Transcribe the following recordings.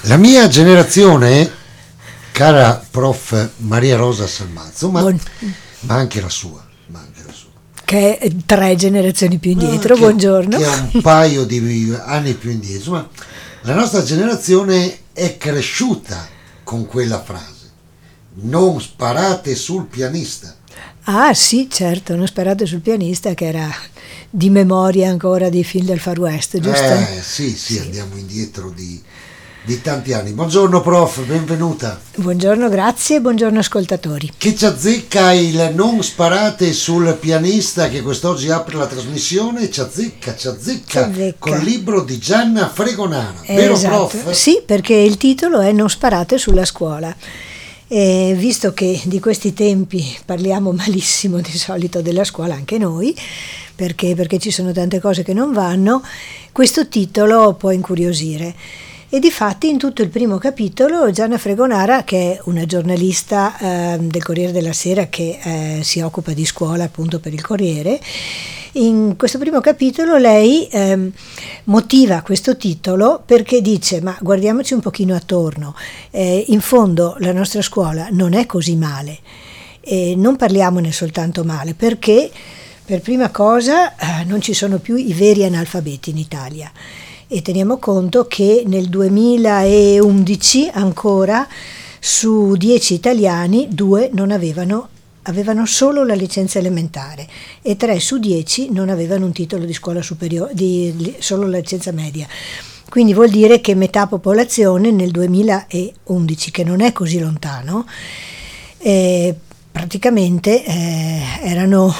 La mia generazione, cara prof Maria Rosa Salmazzo, ma anche la sua, che è 3 generazioni più indietro, buongiorno. Che è un paio di anni più indietro, ma la nostra generazione è cresciuta con quella frase: non sparate sul pianista. Ah sì, certo, non sparate sul pianista, che era di memoria ancora dei film del Far West, giusto? Sì, andiamo indietro di tanti anni. Buongiorno prof, benvenuta. Buongiorno, grazie, buongiorno ascoltatori. Che ci azzecca il non sparate sul pianista che quest'oggi apre la trasmissione, ci azzecca col libro di Gianna Fregonara, vero prof? Sì, perché il titolo è Non sparate sulla scuola. E visto che di questi tempi parliamo malissimo di solito della scuola, anche noi, perché ci sono tante cose che non vanno, questo titolo può incuriosire. E difatti in tutto il primo capitolo Gianna Fregonara, che è una giornalista del Corriere della Sera che si occupa di scuola appunto per il Corriere, in questo primo capitolo lei motiva questo titolo perché dice: ma guardiamoci un pochino attorno, in fondo la nostra scuola non è così male, non parliamone soltanto male, perché per prima cosa non ci sono più i veri analfabeti in Italia. E teniamo conto che nel 2011 ancora su 10 italiani 2 non avevano solo la licenza elementare e 3 su 10 non avevano un titolo di scuola superiore, solo la licenza media. Quindi vuol dire che metà popolazione nel 2011, che non è così lontano, praticamente erano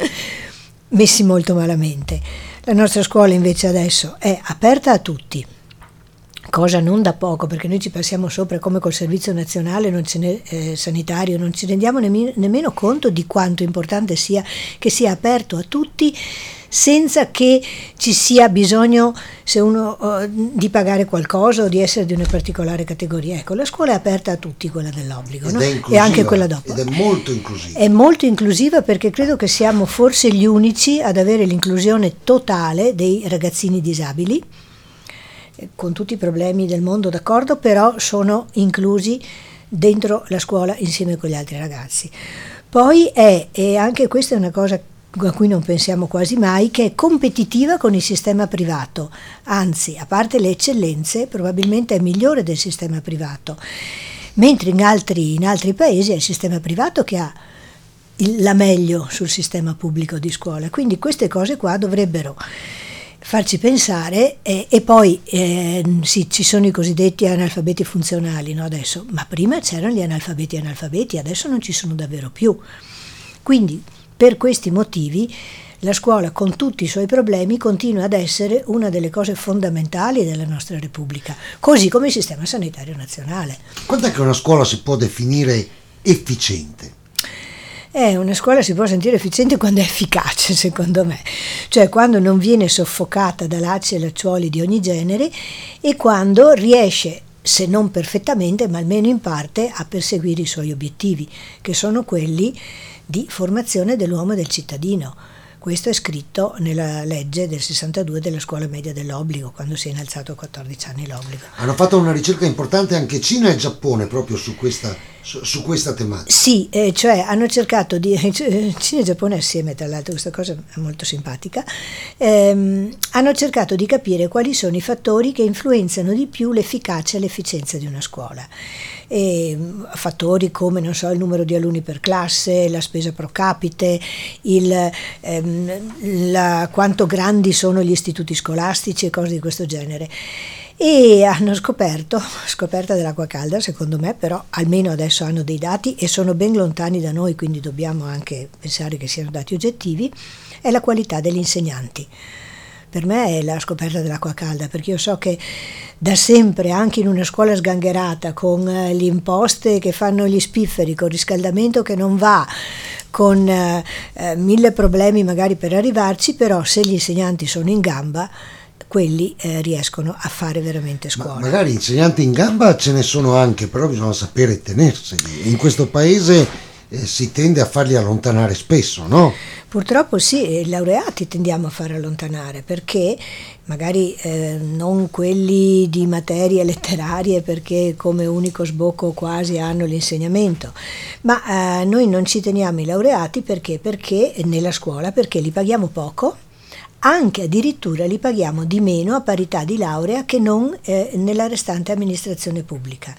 messi molto malamente. La nostra scuola invece adesso è aperta a tutti, cosa non da poco, perché noi ci passiamo sopra come col servizio nazionale sanitario, non ci rendiamo nemmeno conto di quanto importante sia che sia aperto a tutti, senza che ci sia bisogno, se uno di pagare qualcosa o di essere di una particolare categoria. Ecco, la scuola è aperta a tutti, quella dell'obbligo, no? E anche quella dopo. Ed è molto inclusiva. È molto inclusiva, perché credo che siamo forse gli unici ad avere l'inclusione totale dei ragazzini disabili, con tutti i problemi del mondo, d'accordo, però sono inclusi dentro la scuola insieme con gli altri ragazzi. Poi e anche questa è una cosa a cui non pensiamo quasi mai, che è competitiva con il sistema privato, anzi, a parte le eccellenze, probabilmente è migliore del sistema privato, mentre in altri paesi è il sistema privato che ha la meglio sul sistema pubblico di scuola. Quindi queste cose qua dovrebbero farci pensare, e poi sì, ci sono i cosiddetti analfabeti funzionali, no, adesso, ma prima c'erano gli analfabeti, adesso non ci sono davvero più. Quindi per questi motivi la scuola, con tutti i suoi problemi, continua ad essere una delle cose fondamentali della nostra Repubblica, così come il sistema sanitario nazionale. Quando è che una scuola si può definire efficiente? Una scuola si può sentire efficiente quando è efficace, secondo me, cioè quando non viene soffocata da lacci e lacciuoli di ogni genere e quando riesce, se non perfettamente, ma almeno in parte, a perseguire i suoi obiettivi, che sono quelli di formazione dell'uomo e del cittadino. Questo è scritto nella legge del 62 della scuola media dell'obbligo, quando si è innalzato a 14 anni l'obbligo. Hanno fatto una ricerca importante anche Cina e Giappone proprio su questa tematica. Sì, cioè hanno cercato Cina e Giappone assieme, tra l'altro, questa cosa è molto simpatica, hanno cercato di capire quali sono i fattori che influenzano di più l'efficacia e l'efficienza di una scuola. Fattori come, non so, il numero di alunni per classe, la spesa pro capite, quanto grandi sono gli istituti scolastici e cose di questo genere. E hanno scoperta dell'acqua calda, secondo me, però almeno adesso hanno dei dati e sono ben lontani da noi, quindi dobbiamo anche pensare che siano dati oggettivi, è la qualità degli insegnanti. Per me è la scoperta dell'acqua calda, perché io so che da sempre, anche in una scuola sgangherata, con le imposte che fanno gli spifferi, con il riscaldamento che non va, con 1000 problemi magari per arrivarci, però se gli insegnanti sono in gamba, quelli riescono a fare veramente scuola. Magari insegnanti in gamba ce ne sono anche, però bisogna sapere tenerseli. In questo paese si tende a farli allontanare spesso, no? Purtroppo sì, i laureati tendiamo a far allontanare perché magari non quelli di materie letterarie perché come unico sbocco quasi hanno l'insegnamento, ma noi non ci teniamo i laureati perché nella scuola, perché li paghiamo poco, anche addirittura li paghiamo di meno a parità di laurea che non nella restante amministrazione pubblica.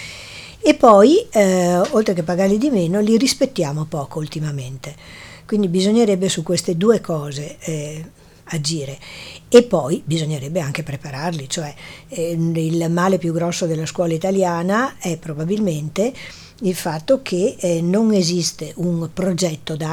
E poi, oltre che pagarli di meno, li rispettiamo poco ultimamente. Quindi bisognerebbe su queste due cose agire e poi bisognerebbe anche prepararli, cioè il male più grosso della scuola italiana è probabilmente il fatto che non esiste un progetto da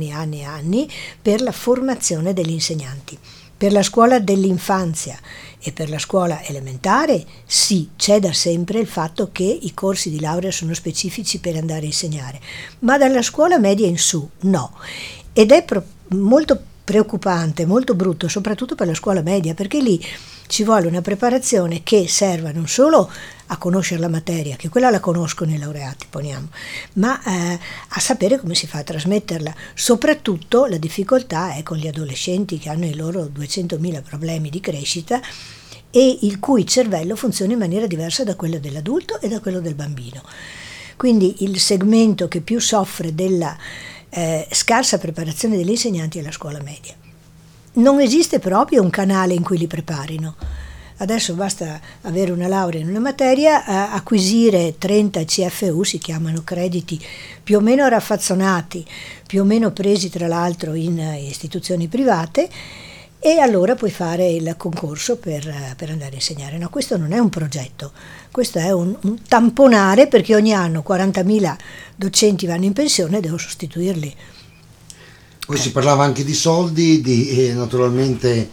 anni per la formazione degli insegnanti. Per la scuola dell'infanzia e per la scuola elementare sì, c'è da sempre il fatto che i corsi di laurea sono specifici per andare a insegnare, ma dalla scuola media in su no. Ed è molto preoccupante, molto brutto, soprattutto per la scuola media, perché lì ci vuole una preparazione che serva non solo a conoscere la materia, che quella la conoscono i laureati, poniamo, ma a sapere come si fa a trasmetterla. Soprattutto la difficoltà è con gli adolescenti che hanno i loro 200.000 problemi di crescita e il cui cervello funziona in maniera diversa da quello dell'adulto e da quello del bambino. Quindi il segmento che più soffre della scarsa preparazione degli insegnanti è la scuola media. Non esiste proprio un canale in cui li preparino. Adesso basta avere una laurea in una materia, acquisire 30 CFU, si chiamano crediti più o meno raffazzonati, più o meno presi tra l'altro in istituzioni private, e allora puoi fare il concorso per andare a insegnare. No, questo non è un progetto, questo è un tamponare, perché ogni anno 40.000 docenti vanno in pensione e devo sostituirli. Poi si parlava anche di soldi, di naturalmente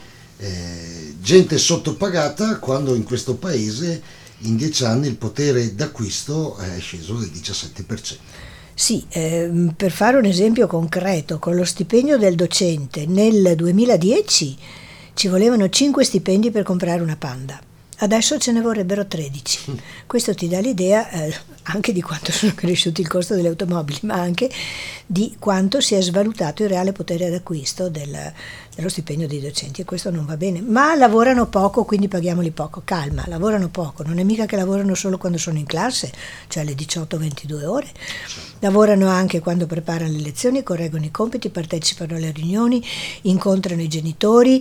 gente sottopagata, quando in questo paese in 10 anni il potere d'acquisto è sceso del 17%. Sì, per fare un esempio concreto, con lo stipendio del docente nel 2010 ci volevano 5 stipendi per comprare una Panda. Adesso ce ne vorrebbero 13. Questo ti dà l'idea anche di quanto sono cresciuti il costo delle automobili, ma anche di quanto si è svalutato il reale potere d'acquisto dello stipendio dei docenti, e questo non va bene. Ma lavorano poco, quindi paghiamoli poco. Calma, lavorano poco, non è mica che lavorano solo quando sono in classe, cioè alle 18-22 ore. Lavorano anche quando preparano le lezioni, correggono i compiti, partecipano alle riunioni, incontrano i genitori,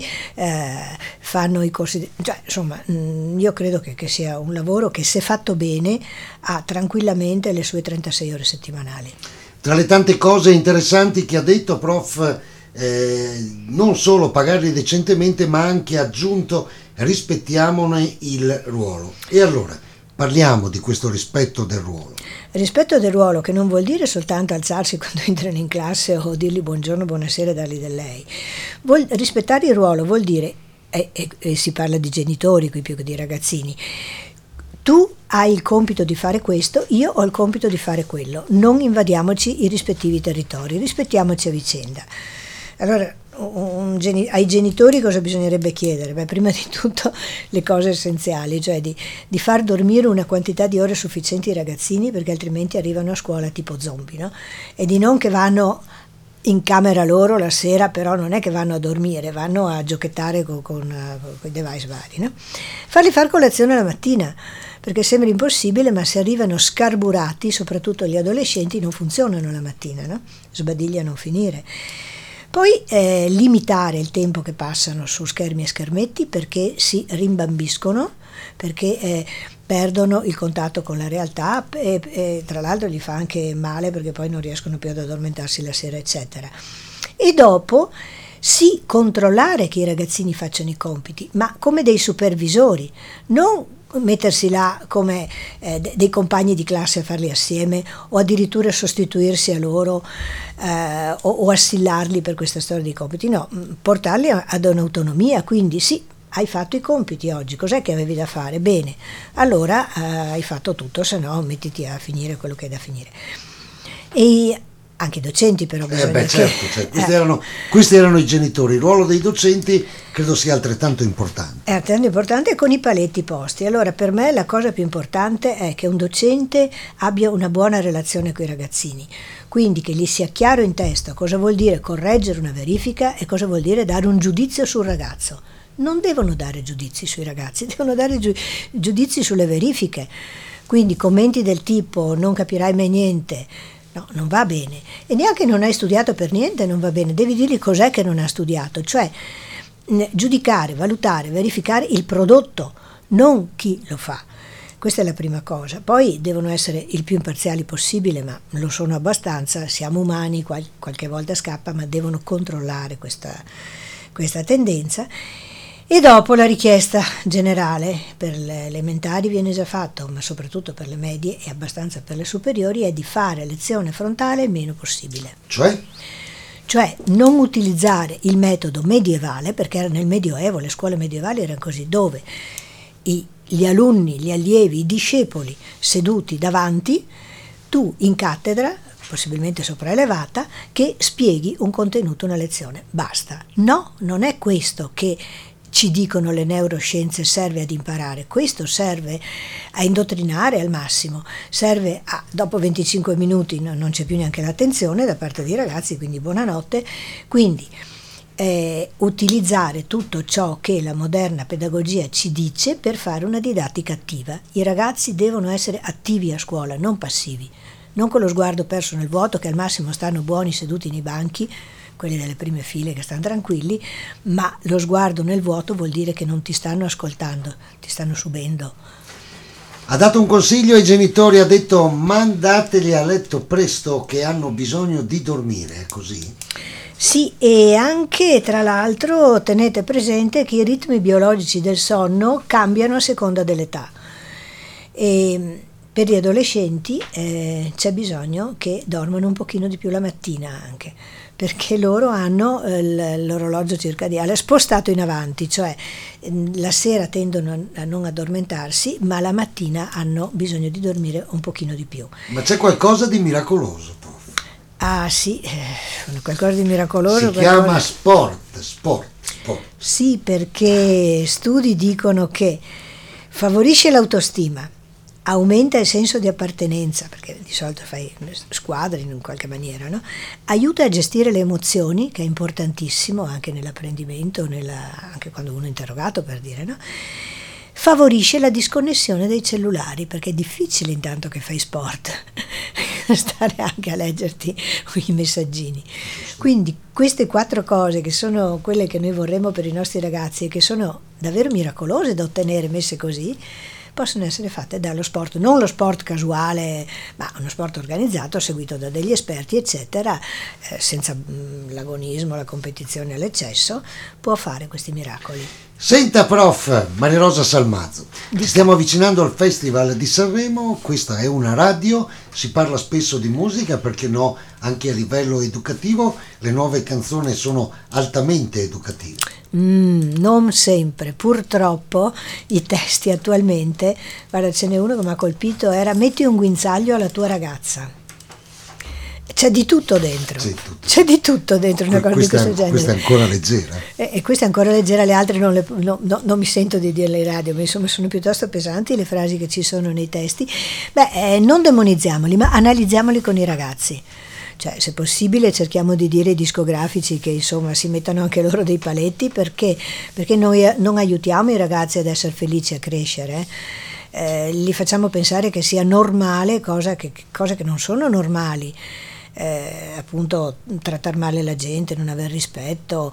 fanno i corsi, cioè insomma io credo che sia un lavoro che, se fatto bene, ha tranquillamente le sue 36 ore settimanali. Tra le tante cose interessanti che ha detto, prof, non solo pagarli decentemente, ma anche aggiunto rispettiamone il ruolo. E allora parliamo di questo rispetto del ruolo. Rispetto del ruolo, che non vuol dire soltanto alzarsi quando entrano in classe o dirgli buongiorno, buonasera e dargli del lei. Rispettare il ruolo vuol dire, e si parla di genitori qui più che di ragazzini, tu hai il compito di fare questo, io ho il compito di fare quello, non invadiamoci i rispettivi territori, rispettiamoci a vicenda. Allora, ai genitori cosa bisognerebbe chiedere? Beh, prima di tutto le cose essenziali, cioè di far dormire una quantità di ore sufficienti ai ragazzini, perché altrimenti arrivano a scuola tipo zombie, no? E di non che vanno in camera loro la sera, però non è che vanno a dormire, vanno a giochettare con i device vari, no? Farli far colazione la mattina, perché sembra impossibile, ma se arrivano scarburati, soprattutto gli adolescenti, non funzionano la mattina, no? Sbadiglia a non finire. Poi limitare il tempo che passano su schermi e schermetti, perché si rimbambiscono, perché perdono il contatto con la realtà e tra l'altro gli fa anche male, perché poi non riescono più ad addormentarsi la sera, eccetera. E dopo sì, controllare che i ragazzini facciano i compiti, ma come dei supervisori, non mettersi là come dei compagni di classe a farli assieme, o addirittura sostituirsi a loro o assillarli per questa storia di compiti. No, portarli ad un'autonomia. Quindi sì, hai fatto i compiti oggi, cos'è che avevi da fare? Bene, allora hai fatto tutto, se no mettiti a finire quello che hai da finire. E Anche i docenti però bisogna certo. Questi erano i genitori. Il ruolo dei docenti credo sia altrettanto importante. È altrettanto importante, con i paletti posti. Allora, per me la cosa più importante è che un docente abbia una buona relazione con i ragazzini, quindi che gli sia chiaro in testa cosa vuol dire correggere una verifica e cosa vuol dire dare un giudizio sul ragazzo. Non devono dare giudizi sui ragazzi, devono dare giudizi sulle verifiche. Quindi commenti del tipo non capirai mai niente, no, non va bene. E neanche non hai studiato per niente non va bene, devi dirgli cos'è che non ha studiato, cioè giudicare, valutare, verificare il prodotto, non chi lo fa. Questa è la prima cosa. Poi devono essere il più imparziali possibile, ma lo sono abbastanza, siamo umani, qualche volta scappa, ma devono controllare questa tendenza. E dopo la richiesta generale per le elementari viene già fatto, ma soprattutto per le medie e abbastanza per le superiori, è di fare lezione frontale il meno possibile. Cioè non utilizzare il metodo medievale, perché era nel Medioevo, le scuole medievali erano così, dove gli alunni, gli allievi, i discepoli seduti davanti, tu in cattedra, possibilmente sopraelevata, che spieghi un contenuto, una lezione. Basta. No, non è questo che ci dicono le neuroscienze serve ad imparare, questo serve a indottrinare al massimo, serve dopo 25 minuti non c'è più neanche l'attenzione da parte dei ragazzi, quindi buonanotte, quindi utilizzare tutto ciò che la moderna pedagogia ci dice per fare una didattica attiva. I ragazzi devono essere attivi a scuola, non passivi, non con lo sguardo perso nel vuoto, che al massimo stanno buoni seduti nei banchi, quelli delle prime file che stanno tranquilli, ma lo sguardo nel vuoto vuol dire che non ti stanno ascoltando, ti stanno subendo. Ha dato un consiglio ai genitori, ha detto mandateli a letto presto che hanno bisogno di dormire, è così? Sì, e anche tra l'altro tenete presente che i ritmi biologici del sonno cambiano a seconda dell'età. E per gli adolescenti c'è bisogno che dormano un pochino di più la mattina anche, perché loro hanno l'orologio circadiano spostato in avanti, cioè la sera tendono a non addormentarsi, ma la mattina hanno bisogno di dormire un pochino di più. Ma c'è qualcosa di miracoloso, prof? Ah sì, qualcosa di miracoloso. Si chiama sport. Sì, perché studi dicono che favorisce l'autostima, aumenta il senso di appartenenza, perché di solito fai squadre in qualche maniera, no? Aiuta a gestire le emozioni, che è importantissimo anche nell'apprendimento, anche quando uno è interrogato, per dire, no? Favorisce la disconnessione dei cellulari, perché è difficile intanto che fai sport stare anche a leggerti i messaggini. Quindi queste 4 cose, che sono quelle che noi vorremmo per i nostri ragazzi e che sono davvero miracolose da ottenere messe così, possono essere fatte dallo sport, non lo sport casuale, ma uno sport organizzato, seguito da degli esperti, eccetera, senza l'agonismo, la competizione all'eccesso, può fare questi miracoli. Senta, prof, Maria Rosa Salmazzo, ci stiamo avvicinando al Festival di Sanremo, questa è una radio, si parla spesso di musica, perché no, anche a livello educativo, le nuove canzoni sono altamente educative. Non sempre, purtroppo i testi attualmente, guarda, ce n'è uno che mi ha colpito, era metti un guinzaglio alla tua ragazza. C'è di tutto dentro, c'è di tutto dentro una cosa di questo genere. Questa è ancora leggera. E questa è ancora leggera, le altre non mi sento di dirle in radio, ma insomma sono piuttosto pesanti le frasi che ci sono nei testi. Non demonizziamoli, ma analizziamoli con i ragazzi. Cioè, se possibile cerchiamo di dire ai discografici che insomma si mettano anche loro dei paletti, perché noi non aiutiamo i ragazzi ad essere felici, a crescere, li facciamo pensare che sia normale cose che non sono normali. Appunto trattare male la gente, non aver rispetto,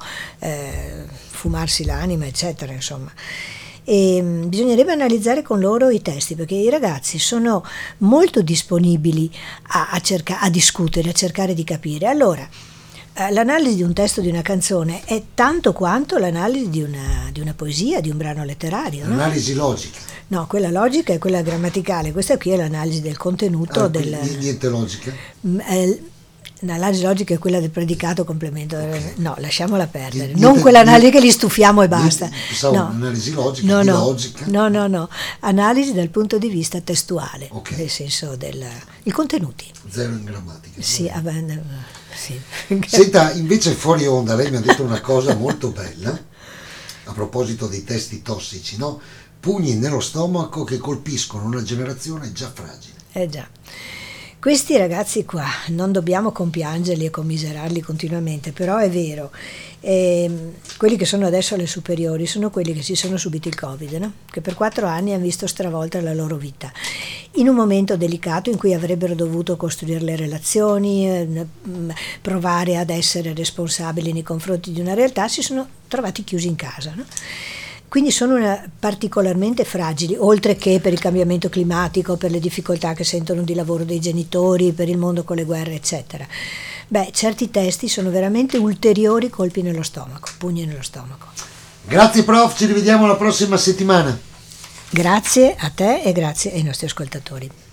fumarsi l'anima, eccetera, insomma. E bisognerebbe analizzare con loro i testi, perché i ragazzi sono molto disponibili a discutere, a cercare di capire. Allora, l'analisi di un testo di una canzone è tanto quanto l'analisi di una poesia, di un brano letterario, no? L'analisi logica. No, quella logica è quella grammaticale, questa qui è l'analisi del contenuto. Niente logica? L'analisi logica è quella del predicato complemento, Ok. no, lasciamola perdere, Niente- non quell'analisi che li stufiamo e basta. Pensavo No. un'analisi logica, No, di no, logica. no, analisi dal punto di vista testuale, Ok. nel senso i contenuti. Zero in grammatica. Sì, Va bene. sì. Senta, invece fuori onda lei mi ha detto una cosa molto bella a proposito dei testi tossici, no? Pugni nello stomaco che colpiscono una generazione già fragile. Già. Questi ragazzi qua non dobbiamo compiangerli e commiserarli continuamente, però è vero, quelli che sono adesso alle superiori sono quelli che si sono subiti il Covid, no? Che per 4 anni hanno visto stravolta la loro vita, in un momento delicato in cui avrebbero dovuto costruire le relazioni, provare ad essere responsabili nei confronti di una realtà, si sono trovati chiusi in casa, no? Quindi sono particolarmente fragili, oltre che per il cambiamento climatico, per le difficoltà che sentono di lavoro dei genitori, per il mondo con le guerre, eccetera. Beh, certi testi sono veramente ulteriori colpi nello stomaco, pugni nello stomaco. Grazie prof, ci rivediamo la prossima settimana. Grazie a te e grazie ai nostri ascoltatori.